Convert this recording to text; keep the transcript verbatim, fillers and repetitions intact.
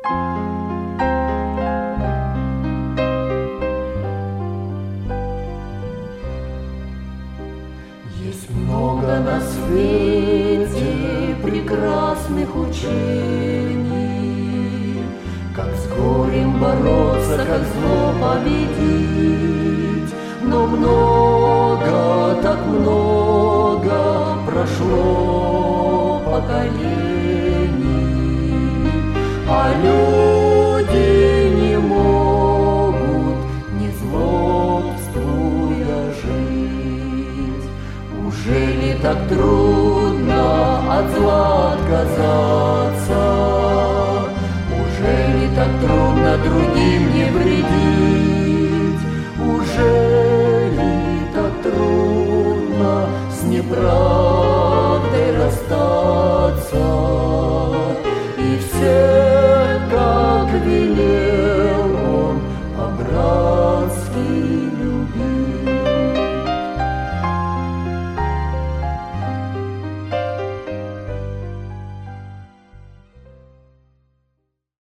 Есть много на свете прекрасных учений, как с горем бороться, как зло победить. Но много, так много прошло поколений, а люди не могут, не злобствуя, жить. Ужели так трудно от зла отказаться? Ужели так трудно другим не вредить? Ужели так трудно с неправдой расстаться? И все, как велели,